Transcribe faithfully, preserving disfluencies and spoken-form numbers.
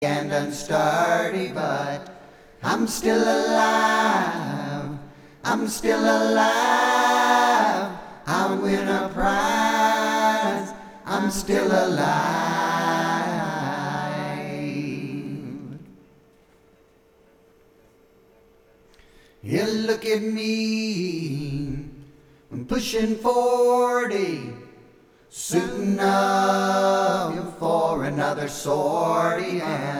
and unsturdy, but I'm still alive. I'm still alive. I'll win a prize. I'm still alive. Yeah, look at me. I'm pushing forty, suiting up for another sortie. And